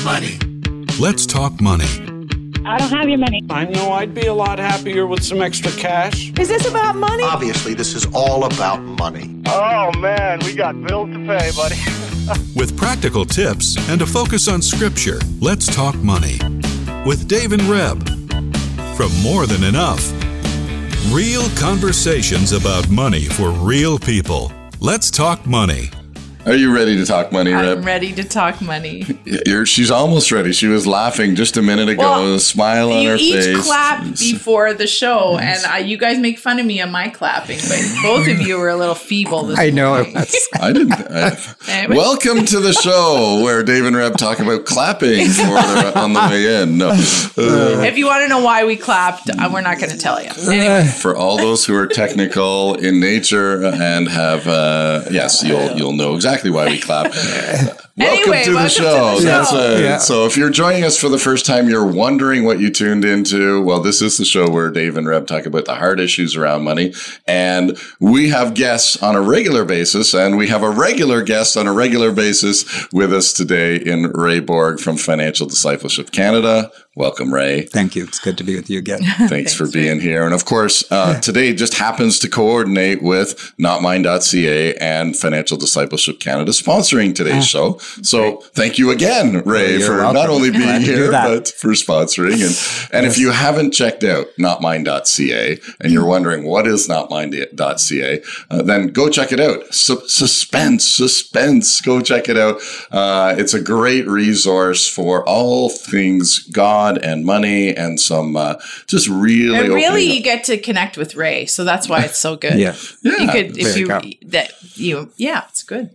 money. Let's talk money. I don't have your money. I know I'd be a lot happier with some extra cash. Is this about money? Obviously, this is all about money. Oh, man, we got bills to pay, buddy. With practical tips and a focus on scripture, let's talk money. With Dave and Reb. From More Than Enough. Real conversations about money for real people. Let's talk money. Are you ready to talk money, Reb? I'm ready to talk money. She's almost ready. She was laughing just a minute ago, a smile on her face. You each clap before the show, and you guys make fun of me on my clapping, but both of you were a little feeble this morning. I didn't. Anyway. Welcome to the show where Dave and Reb talk about clapping on the way in. No. If you want to know why we clapped, we're not going to tell you. Anyway. For all those who are technical in nature and have, yes, you'll know exactly why we clap. Welcome to the show. That's it. So if you're joining us for the first time, you're wondering what you tuned into. Well, this is the show where Dave and Reb talk about the hard issues around money. And we have guests on a regular basis, and we have a regular guest on a regular basis with us today in Ray Borg from Financial Discipleship Canada. Welcome, Ray. Thank you. It's good to be with you again. Thanks for being here. And of course, today just happens to coordinate with NotMine.ca and Financial Discipleship Canada sponsoring today's show. So thank you again, Ray, for welcome. Not only being here, but for sponsoring. And if you haven't checked out NotMine.ca and you're wondering what is NotMine.ca, then go check it out. Suspense. Go check it out. It's a great resource for all things God and money and some just really. And really, you get to connect with Ray, so that's why it's so good. Yeah. You could it's good.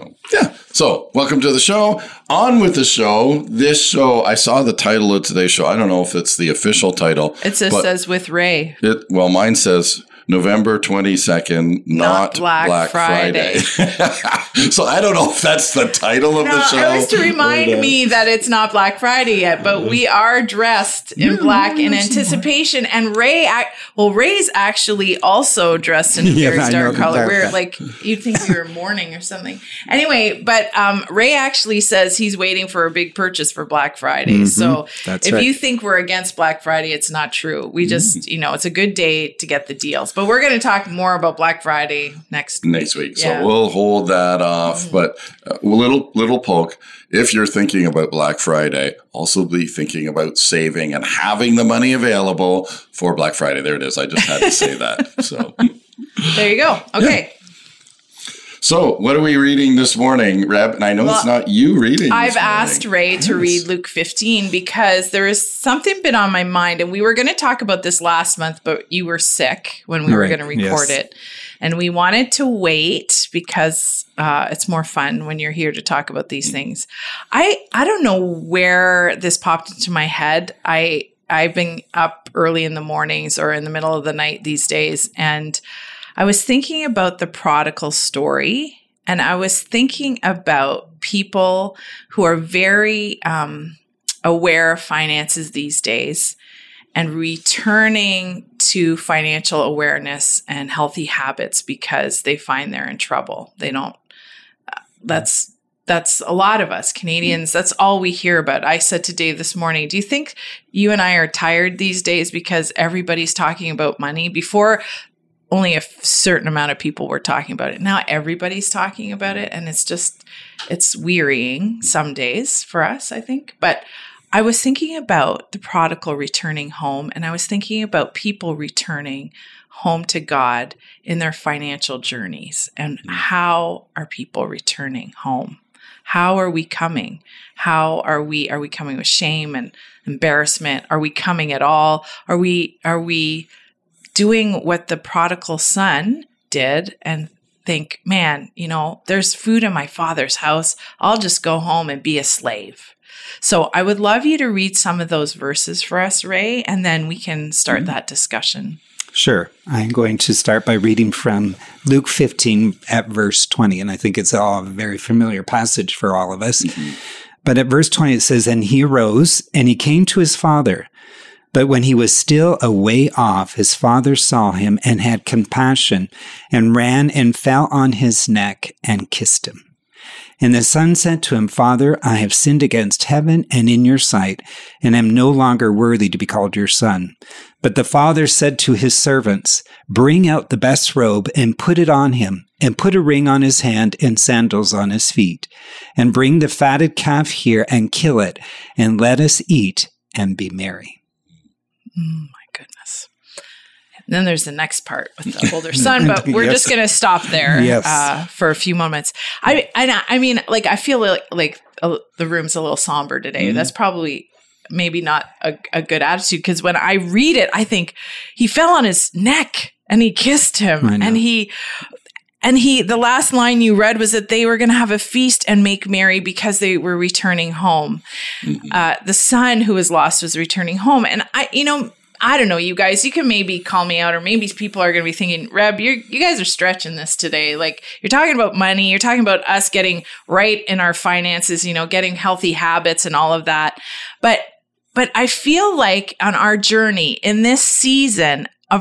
So welcome to the show. On with the show. This show, I saw the title of today's show. I don't know if it's the official title. It just says with Ray. Mine says November 22nd, not Black Friday. So I don't know if that's the title of the show. It was to remind me that it's not Black Friday yet, but we are dressed in black in anticipation. And Ray's actually also dressed in a very dark color. We're like, you'd think we were mourning or something. Anyway, but Ray actually says he's waiting for a big purchase for Black Friday. So if you think we're against Black Friday, it's not true. We just, it's a good day to get the deals. But we're going to talk more about Black Friday next week. So we'll hold that off. But little poke. If you're thinking about Black Friday, also be thinking about saving and having the money available for Black Friday. There it is. I just had to say that. So there you go. Okay. Yeah. So what are we reading this morning, Reb? And I know it's not you reading. I've asked Ray to read Luke 15 because there is something been on my mind. And we were going to talk about this last month, but you were sick when we were going to record it. And we wanted to wait because it's more fun when you're here to talk about these things. I don't know where this popped into my head. I've been up early in the mornings or in the middle of the night these days, and I was thinking about the prodigal story, and I was thinking about people who are very aware of finances these days and returning to financial awareness and healthy habits because they find they're in trouble. They don't, that's a lot of us Canadians. That's all we hear about. I said to Dave this morning, do you think you and I are tired these days because everybody's talking about money? Before, only a certain amount of people were talking about it. Now everybody's talking about it. And it's wearying some days for us, I think. But I was thinking about the prodigal returning home, and I was thinking about people returning home to God in their financial journeys. And how are people returning home? How are we coming? How are we coming with shame and embarrassment? Are we coming at all? Are we doing what the prodigal son did and think, man, there's food in my father's house. I'll just go home and be a slave. So I would love you to read some of those verses for us, Ray, and then we can start that discussion. Sure. I'm going to start by reading from Luke 15 at verse 20, and I think it's all a very familiar passage for all of us. But at verse 20, it says, "And he arose, and he came to his father. But when he was still a way off, his father saw him and had compassion and ran and fell on his neck and kissed him. And the son said to him, Father, I have sinned against heaven and in your sight, and am no longer worthy to be called your son. But the father said to his servants, Bring out the best robe and put it on him, and put a ring on his hand and sandals on his feet. And bring the fatted calf here and kill it, and let us eat and be merry. My goodness. And then there's the next part with the older son, but we're just going to stop there for a few moments. I mean, like, I feel like the room's a little somber today. That's probably maybe not a good attitude, because when I read it, I think he fell on his neck and he kissed him. And the last line you read was that they were going to have a feast and make merry because they were returning home. The son who was lost was returning home. And I don't know, you guys, you can maybe call me out, or maybe people are going to be thinking, Reb, you guys are stretching this today. Like, you're talking about money. You're talking about us getting right in our finances, getting healthy habits and all of that. But I feel like on our journey in this season of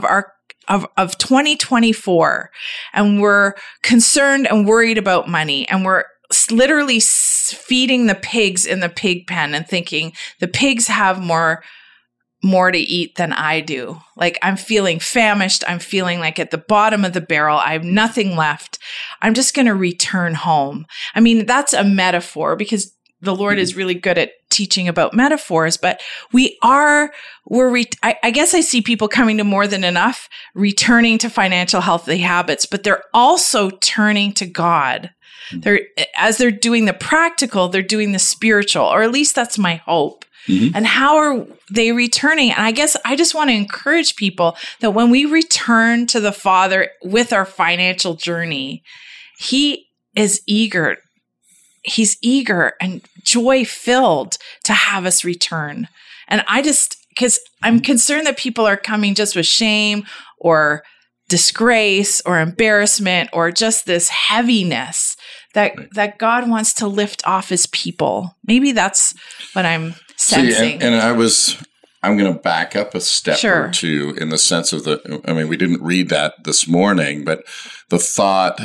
2024, and we're concerned and worried about money, and we're literally feeding the pigs in the pig pen and thinking the pigs have more to eat than I do. Like, I'm feeling famished. I'm feeling like at the bottom of the barrel. I have nothing left. I'm just going to return home. I mean, that's a metaphor, because the Lord is really good at teaching about metaphors, but I guess I see people coming to More Than Enough, returning to financial healthy habits, but they're also turning to God. As they're doing the practical, they're doing the spiritual, or at least that's my hope. And how are they returning? And I guess I just want to encourage people that when we return to the Father with our financial journey, He is eager. He's eager and joy-filled to have us return. And because I'm concerned that people are coming just with shame or disgrace or embarrassment or just this heaviness that God wants to lift off His people. Maybe that's what I'm sensing. And I'm going to back up a step or two in the sense of we didn't read that this morning, but the thought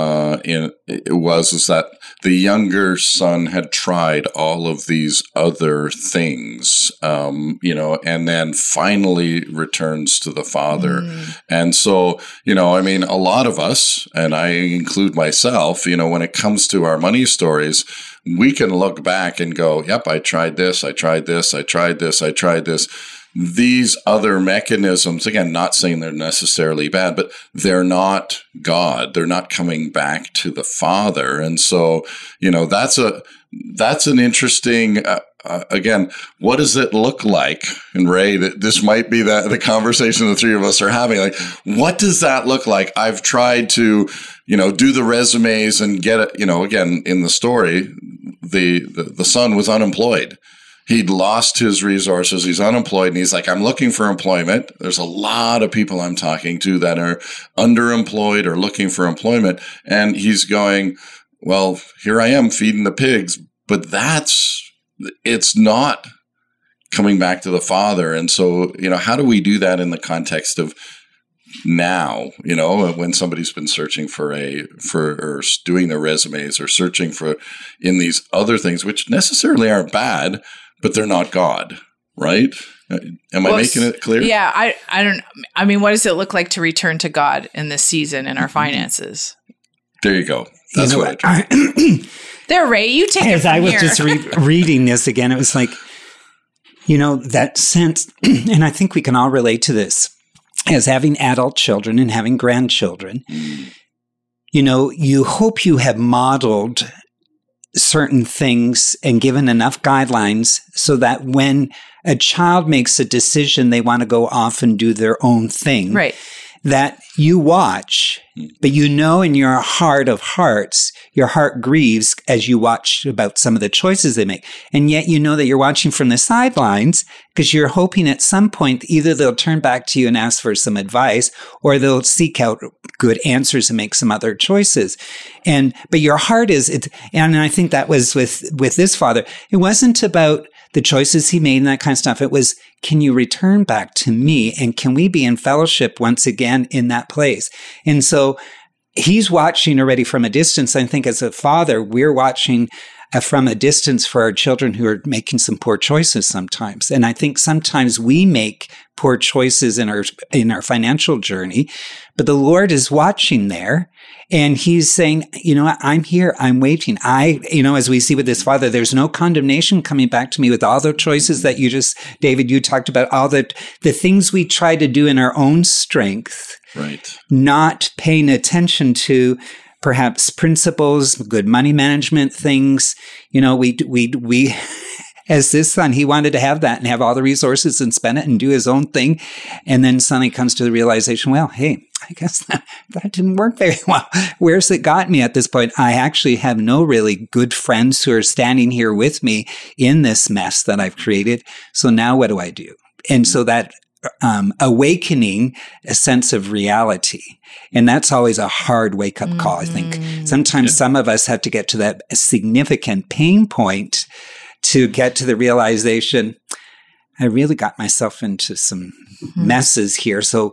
was that the younger son had tried all of these other things, and then finally returns to the Father. And so, a lot of us, and I include myself, when it comes to our money stories, we can look back and go, yep, I tried this, I tried this, I tried this, I tried this. These other mechanisms, again, not saying they're necessarily bad, but they're not God. They're not coming back to the Father. And so, that's an interesting, again, what does it look like? And Ray, this might be the conversation the three of us are having. Like, what does that look like? I've tried to, do the resumes and get it, again, in the story, the son was unemployed. He'd lost his resources. He's unemployed. And he's like, I'm looking for employment. There's a lot of people I'm talking to that are underemployed or looking for employment. And he's going, well, here I am feeding the pigs. But it's not coming back to the Father. And so, how do we do that in the context of now, when somebody's been searching for or doing their resumes or searching for in these other things, which necessarily aren't bad, but they're not God, right? Am I making it clear? Yeah, I don't. I mean, what does it look like to return to God in this season in our finances? There you go. That's what I There, Ray, you take it from I was here. just reading this again, it was like, that sense, and I think we can all relate to this, as having adult children and having grandchildren. You hope you have modeled certain things and given enough guidelines so that when a child makes a decision, they want to go off and do their own thing. Right. That you watch, but in your heart of hearts, your heart grieves as you watch about some of the choices they make. And yet that you're watching from the sidelines because you're hoping at some point either they'll turn back to you and ask for some advice, or they'll seek out good answers and make some other choices. But your heart and I think that was with this father. It wasn't about the choices he made and that kind of stuff. It was, can you return back to me? And can we be in fellowship once again in that place? And so he's watching already from a distance. I think as a father, we're watching from a distance for our children who are making some poor choices sometimes. And I think sometimes we make poor choices in our financial journey, but the Lord is watching there and he's saying, you know what, I'm here, I'm waiting. As we see with this father, there's no condemnation coming back to me with all the choices that David, you talked about, all the things we try to do in our own strength, right? Not paying attention to perhaps principles, good money management things. We as this son, he wanted to have that and have all the resources and spend it and do his own thing. And then suddenly comes to the realization, well, hey, I guess that didn't work very well. Where's it got me at this point? I actually have no really good friends who are standing here with me in this mess that I've created. So now what do I do? And so that awakening a sense of reality. And that's always a hard wake-up call, I think. Sometimes some of us have to get to that significant pain point to get to the realization, I really got myself into some messes here. So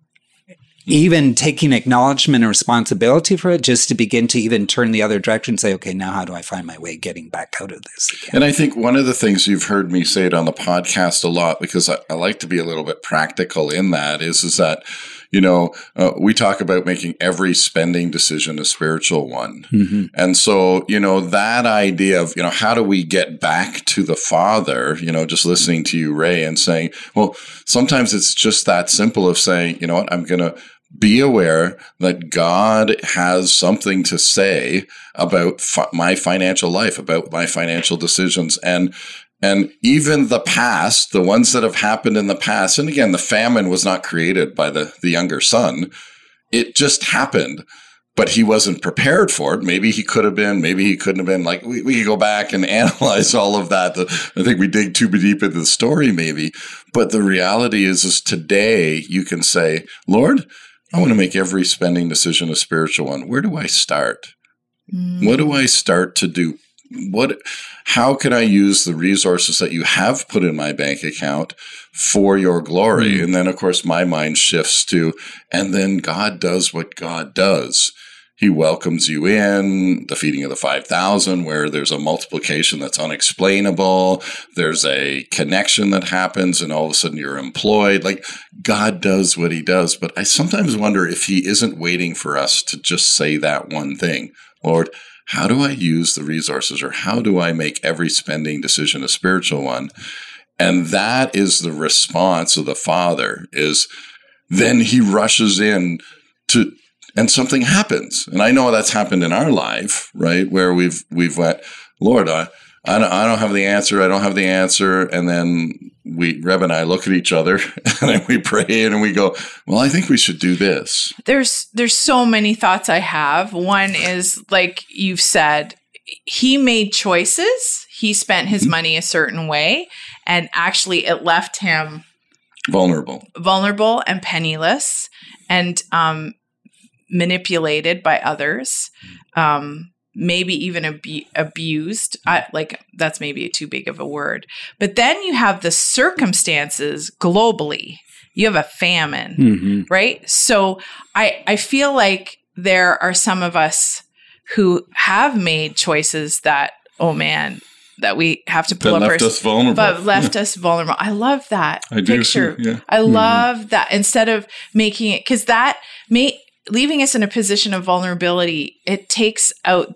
even taking acknowledgement and responsibility for it, just to begin to even turn the other direction and say, okay, now how do I find my way getting back out of this again? And I think one of the things you've heard me say it on the podcast a lot, because I like to be a little bit practical in that, is that, we talk about making every spending decision a spiritual one. Mm-hmm. And so, that idea of, how do we get back to the Father, just listening to you, Ray, and saying, well, sometimes it's just that simple of saying, you know what, I'm going to be aware that God has something to say about my financial life, about my financial decisions. And even the past, the ones that have happened in the past, and again, the famine was not created by the younger son. It just happened, but he wasn't prepared for it. Maybe he could have been, maybe he couldn't have been. Like, we could go back and analyze all of that. I think we dig too deep into the story maybe. But the reality is today you can say, Lord, I want to make every spending decision a spiritual one. Where do I start? What do I start to do? How can I use the resources that you have put in my bank account for your glory? And then, of course, my mind shifts to, and then God does what God does. He welcomes you in, the feeding of the 5,000, where there's a multiplication that's unexplainable. There's a connection that happens, and all of a sudden you're employed. Like, God does what he does. But I sometimes wonder if he isn't waiting for us to just say that one thing. Lord, how do I use the resources, or how do I make every spending decision a spiritual one? And that is the response of the Father, is then he rushes in to, and something happens. And I know that's happened in our life, right? Where we've went, Lord, I don't have the answer. I don't have the answer. And then Reb and I look at each other and then we pray and we go, well, I think we should do this. There's so many thoughts I have. One is, like you've said, he made choices. He spent his money a certain way, and actually it left him vulnerable and penniless, and manipulated by others. Maybe even abused. That's maybe too big of a word. But then you have the circumstances globally. You have a famine, right? So I feel like there are some of us who have made choices that, oh man, that we have to pull up left us vulnerable. I love that picture. Yeah. I love that. Instead of making it, because that leaving us in a position of vulnerability, it takes out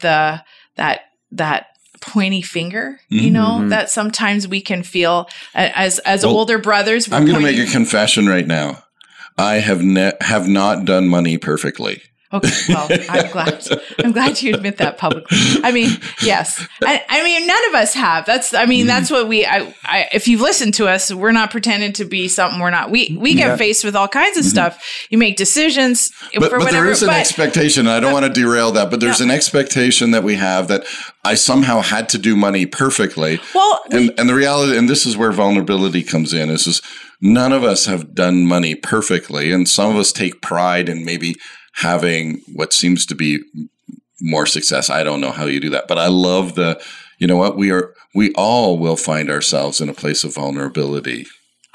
that pointy finger, that sometimes we can feel as older brothers. I'm going to make a confession right now. I have not done money perfectly. Okay, well, I'm glad you admit that publicly. I mean, yes. I mean, none of us have. That's what if you've listened to us, we're not pretending to be something we're not. We get faced with all kinds of stuff. You make decisions but there is an expectation. I don't want to derail that, but there's an expectation that we have that I somehow had to do money perfectly. Well, and the reality, and this is where vulnerability comes in, is none of us have done money perfectly. And some of us take pride in maybe having what seems to be more success. I don't know how you do that, but I love we all will find ourselves in a place of vulnerability.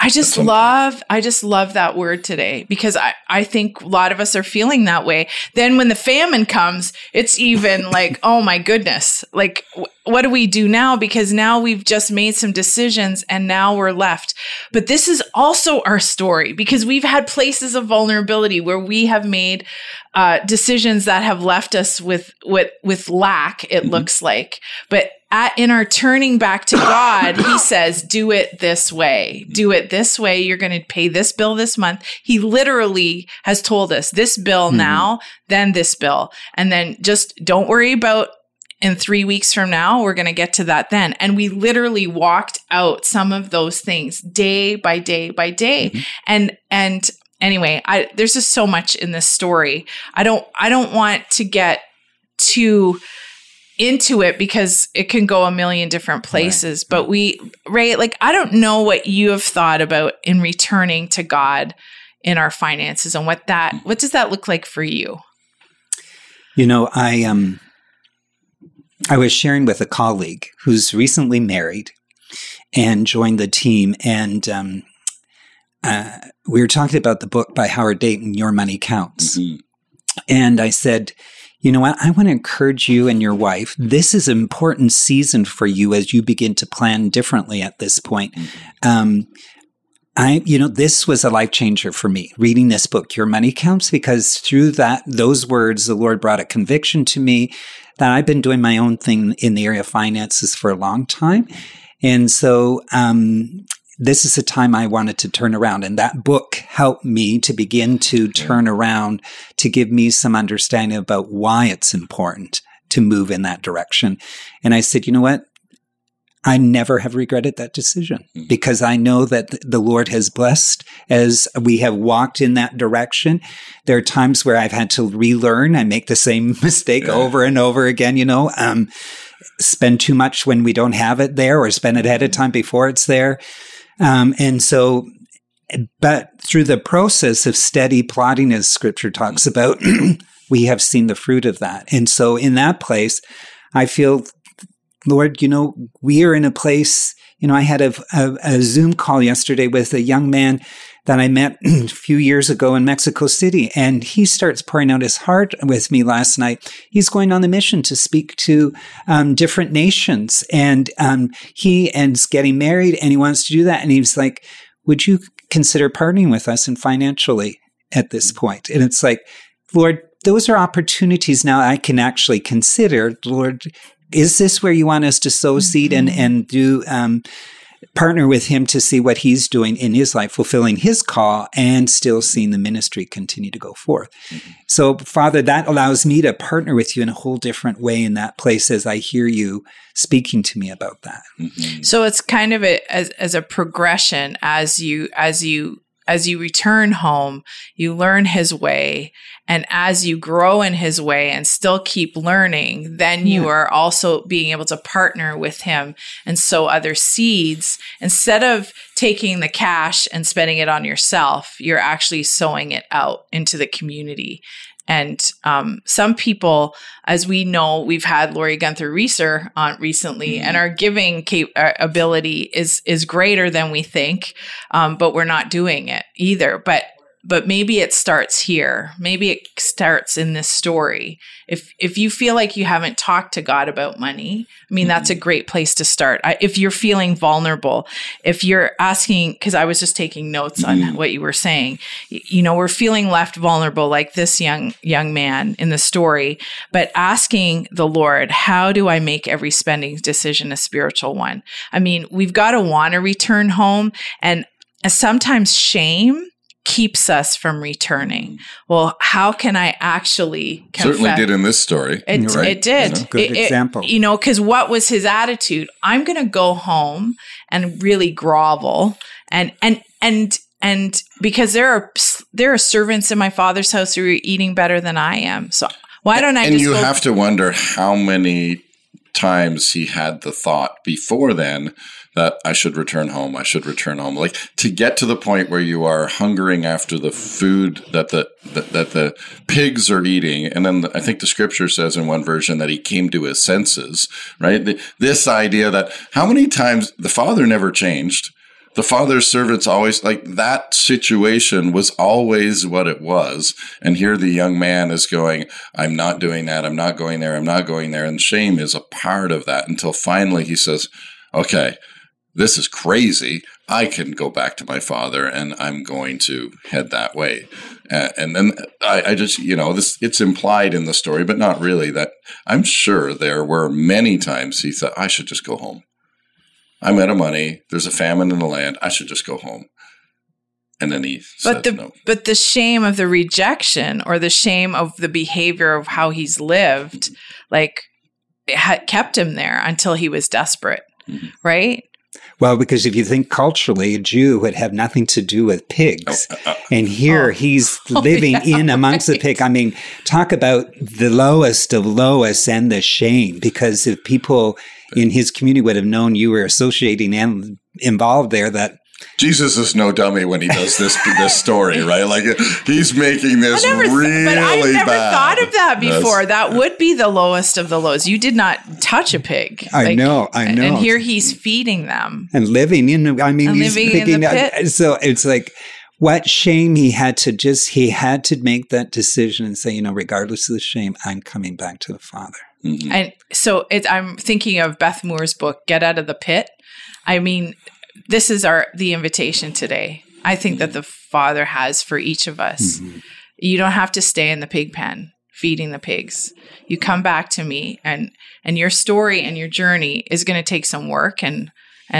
I just love that word today, because I think a lot of us are feeling that way. Then when the famine comes, it's even like, oh my goodness, like what do we do now? Because now we've just made some decisions and now we're left. But this is also our story, because we've had places of vulnerability where we have made decisions that have left us with lack, it looks like. But in our turning back to God, he says, do it this way. Do it this way. You're going to pay this bill this month. He literally has told us this bill now, then this bill. And then just don't worry about in 3 weeks from now, we're going to get to that then. And we literally walked out some of those things day by day by day. And anyway, there's just so much in this story. I don't want to get too into it because it can go a million different places. Right. But like, I don't know what you have thought about in returning to God in our finances, and what does that look like for you? You know, I was sharing with a colleague who's recently married and joined the team, and we were talking about the book by Howard Dayton, Your Money Counts. And I said, you know what? I want to encourage you and your wife. This is an important season for you as you begin to plan differently at this point. This was a life changer for me, reading this book, Your Money Counts, because through those words, the Lord brought a conviction to me that I've been doing my own thing in the area of finances for a long time. And so, this is a time I wanted to turn around, and that book helped me to begin to turn around, to give me some understanding about why it's important to move in that direction. And I said, you know what? I never have regretted that decision, because I know that the Lord has blessed as we have walked in that direction. There are times where I've had to relearn. I make the same mistake over and over again, spend too much when we don't have it there, or spend it ahead of time before it's there. But through the process of steady plotting, as Scripture talks about, we have seen the fruit of that. And so in that place, I feel, Lord, we are in a place, I had a Zoom call yesterday with a young man that I met a few years ago in Mexico City, and he starts pouring out his heart with me last night. He's going on the mission to speak to different nations, and he ends getting married, and he wants to do that. And he's like, would you consider partnering with us and financially at this point? And it's like, Lord, those are opportunities now I can actually consider. Lord, is this where you want us to sow seed and do partner with him to see what he's doing in his life, fulfilling his call and still seeing the ministry continue to go forth? So, Father, that allows me to partner with you in a whole different way in that place as I hear you speaking to me about that. So it's kind of as a progression as you return home, you learn his way. And as you grow in his way and still keep learning, then you are also being able to partner with him and sow other seeds. Instead of taking the cash and spending it on yourself, you're actually sowing it out into the community. And some people, as we know, we've had Lori Gunther Reeser on recently, and our giving ability is greater than we think, but we're not doing it either. But maybe it starts here. Maybe it starts in this story. If you feel like you haven't talked to God about money, I mean, that's a great place to start. If you're feeling vulnerable, if you're asking, because I was just taking notes on what you were saying, we're feeling left vulnerable like this young man in the story, but asking the Lord, how do I make every spending decision a spiritual one? I mean, we've got to want to return home, and sometimes shame keeps us from returning. Well, how can I actually confess? Certainly did in this story. It did. Good example. Because what was his attitude? I'm going to go home and really grovel and because there are servants in my Father's house who are eating better than I am. So why don't I? And you have to wonder how many times he had the thought before then that I should return home. Like, to get to the point where you are hungering after the food that the pigs are eating. And then I think the scripture says in one version that he came to his senses, right? This idea that how many times the father never changed. the father's servants always, like, that situation was always what it was. And here the young man is going, I'm not doing that. I'm not going there. I'm not going there. And shame is a part of that until finally he says, okay, this is crazy. I can go back to my father and I'm going to head that way. And then I just, it's implied in the story, but not really, that I'm sure there were many times he thought, I should just go home. I'm out of money. There's a famine in the land. I should just go home. And then he said no. But the shame of the rejection or the shame of the behavior of how he's lived, like, it kept him there until he was desperate, right? Well, because if you think culturally, a Jew would have nothing to do with pigs. And here he's living in amongst the pig. I mean, talk about the lowest of lowest and the shame, because if people in his community would have known you were associating and involved there, that Jesus is no dummy when he does this story, right? Like, he's making this really bad. But I've never thought of that before. That would be the lowest of the lows. You did not touch a pig. I know. And here he's feeding them. And living in, he's picking in the pit. So it's like, what shame he had to make that decision and say, regardless of the shame, I'm coming back to the Father. Mm-hmm. And so I'm thinking of Beth Moore's book, Get Out of the Pit. I mean, this is the invitation today. I think that the Father has for each of us. Mm-hmm. You don't have to stay in the pig pen feeding the pigs. You come back to me, and your story and your journey is going to take some work and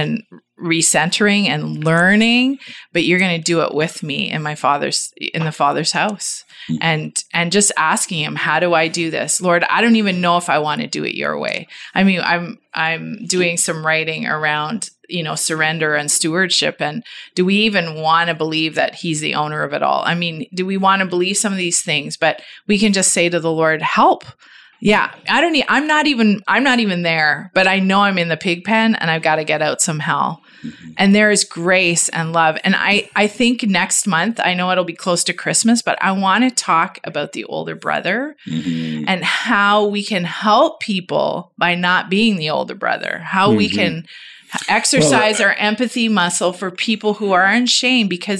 recentering and learning, but you're going to do it with me in the Father's house. And just asking him, how do I do this? Lord, I don't even know if I want to do it your way. I mean, I'm doing some writing around, surrender and stewardship. And do we even want to believe that he's the owner of it all? I mean, do we want to believe some of these things? But we can just say to the Lord, help. Yeah, I'm not even there, but I know I'm in the pig pen and I've got to get out somehow. Mm-hmm. And there is grace and love. And I think next month, I know it'll be close to Christmas, but I want to talk about the older brother and how we can help people by not being the older brother, how we can exercise our empathy muscle for people who are in shame, because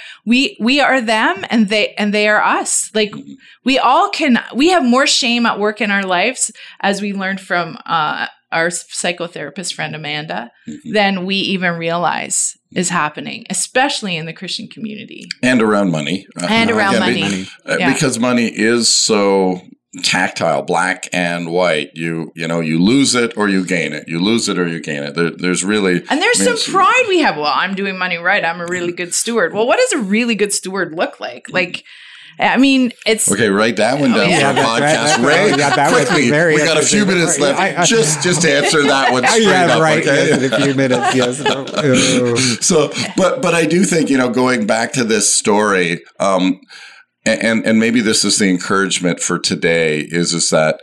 we are them and they are us. Like, we have more shame at work in our lives, as we learned from our psychotherapist friend Amanda, than we even realize is happening, especially in the Christian community and around money. Because money is so tactile, black and white. You lose it or you gain it. You lose it or you gain it. There's some pride we have. Well, I'm doing money right. I'm a really good steward. Well, what does a really good steward look like? Like, I mean, it's okay. Write that one down for a podcast. Ray, quickly. We got a few minutes left. Just answer that one straight up. Right. Okay, yes, in a few minutes. Yes. So, but I do think, going back to this story. And maybe this is the encouragement for today is that,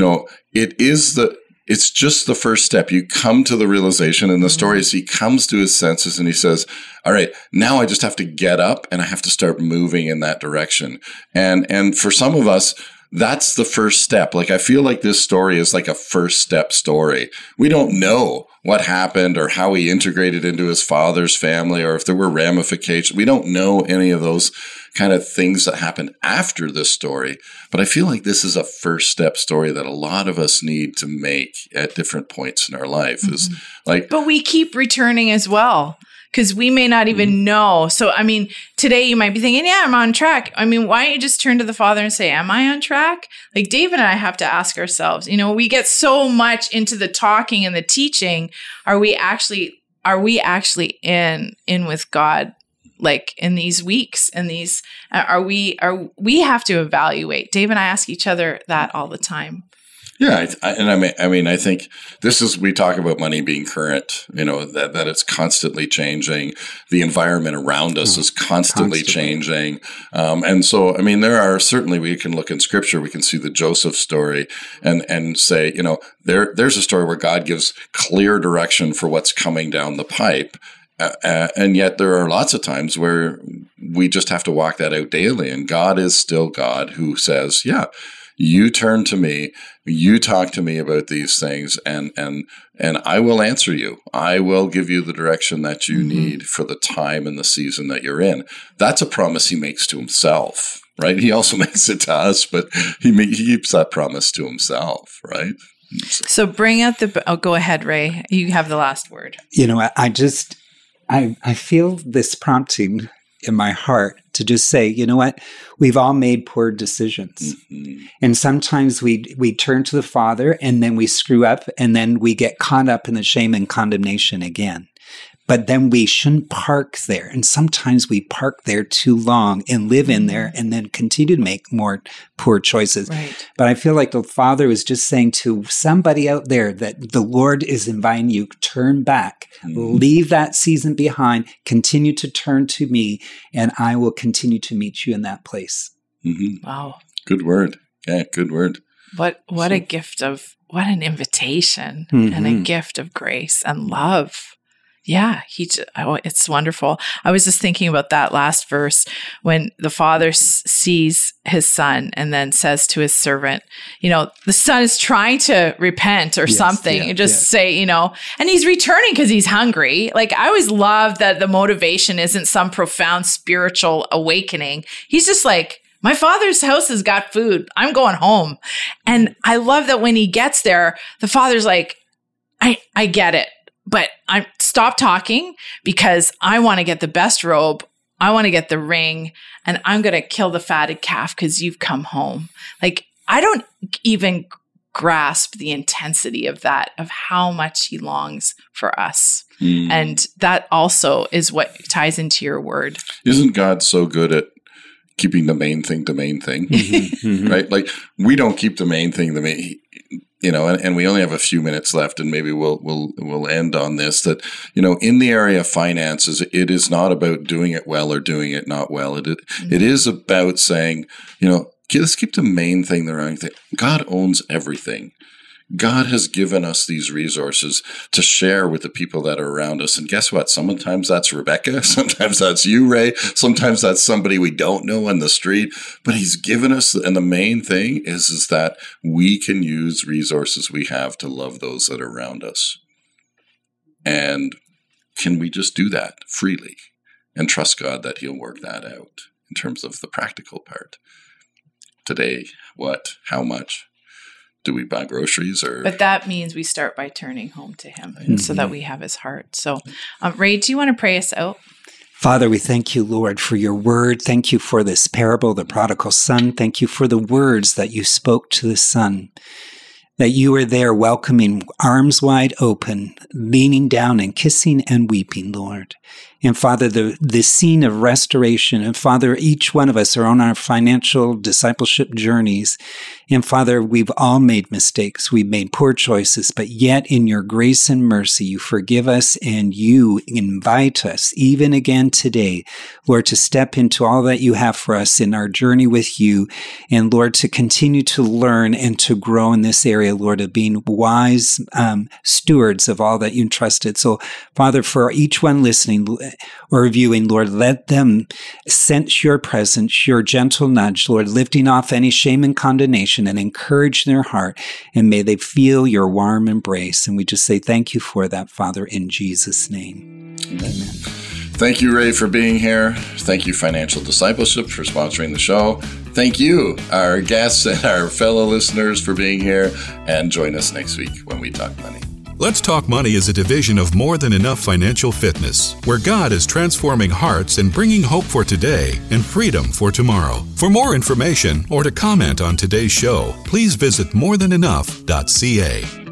it's just the first step. You come to the realization in the story is he comes to his senses and he says, all right, now I just have to get up and I have to start moving in that direction. And for some of us, that's the first step. Like, I feel like this story is like a first step story. We don't know what happened or how he integrated into his father's family or if there were ramifications. We don't know any of those kind of things that happened after this story. But I feel like this is a first step story that a lot of us need to make at different points in our life. But we keep returning as well, because we may not even know. So, I mean, today you might be thinking, yeah, I'm on track. I mean, why don't you just turn to the Father and say, am I on track? Like, David and I have to ask ourselves, we get so much into the talking and the teaching. Are we actually in with God? Like, in these weeks and we have to evaluate. Dave and I ask each other that all the time. Yeah. I think we talk about money being current, that it's constantly changing. The environment around us is constantly changing. And so, there are certainly, we can look in scripture, we can see the Joseph story and say, there's a story where God gives clear direction for what's coming down the pipe. And yet there are lots of times where we just have to walk that out daily. And God is still God who says, yeah, You turn to me, you talk to me about these things, and I will answer you. I will give you the direction that you need for the time and the season that you're in. That's a promise he makes to himself, right? He also makes it to us, but he keeps that promise to himself, right? So bring out go ahead, Ray. You have the last word. I feel this prompting in my heart to just say, you know what? We've all made poor decisions. Mm-hmm. And sometimes we turn to the Father and then we screw up and then we get caught up in the shame and condemnation again. But then we shouldn't park there. And sometimes we park there too long and live in there and then continue to make more poor choices. Right. But I feel like the Father is just saying to somebody out there that the Lord is inviting you, turn back, leave that season behind, continue to turn to me, and I will continue to meet you in that place. Mm-hmm. Wow. Good word. Yeah, good word. What an invitation and a gift of grace and love. Yeah, it's wonderful. I was just thinking about that last verse when the father sees his son and then says to his servant, the son is trying to repent or something and just say, and he's returning because he's hungry. Like, I always love that the motivation isn't some profound spiritual awakening. He's just like, my father's house has got food. I'm going home. And I love that when he gets there, the father's like, I get it. But stop talking because I want to get the best robe. I want to get the ring and I'm going to kill the fatted calf because you've come home. Like, I don't even grasp the intensity of that, of how much he longs for us. And that also is what ties into your word. Isn't God so good at keeping the main thing the main thing? Right? Like, we don't keep the main thing the main. And we only have a few minutes left, and maybe we'll end on this, that, in the area of finances, it is not about doing it well or doing it not well. It is about saying, let's keep the main thing the right thing. God owns everything. God has given us these resources to share with the people that are around us. And guess what? Sometimes that's Rebecca. Sometimes that's you, Ray. Sometimes that's somebody we don't know on the street. But he's given us, and the main thing is that we can use resources we have to love those that are around us. And can we just do that freely and trust God that he'll work that out in terms of the practical part? Today, what? How much? Do we buy groceries But that means we start by turning home to him so that we have his heart. So, Ray, do you want to pray us out? Father, we thank you, Lord, for your word. Thank you for this parable, the prodigal son. Thank you for the words that you spoke to the son, that you were there welcoming, arms wide open, leaning down and kissing and weeping, Lord. And Father, the scene of restoration, and Father, each one of us are on our financial discipleship journeys. And Father, we've all made mistakes. We've made poor choices, but yet in your grace and mercy, you forgive us and you invite us, even again today, Lord, to step into all that you have for us in our journey with you. And Lord, to continue to learn and to grow in this area, Lord, of being wise stewards of all that you entrusted. So Father, for each one listening or viewing, Lord, let them sense your presence, your gentle nudge, Lord, lifting off any shame and condemnation and encourage their heart. And may they feel your warm embrace. And we just say thank you for that, Father, in Jesus' name. Amen. Thank you, Ray, for being here. Thank you, Financial Discipleship, for sponsoring the show. Thank you, our guests and our fellow listeners, for being here. And join us next week when we talk money. Let's Talk Money is a division of More Than Enough Financial Fitness, where God is transforming hearts and bringing hope for today and freedom for tomorrow. For more information or to comment on today's show, please visit morethanenough.ca.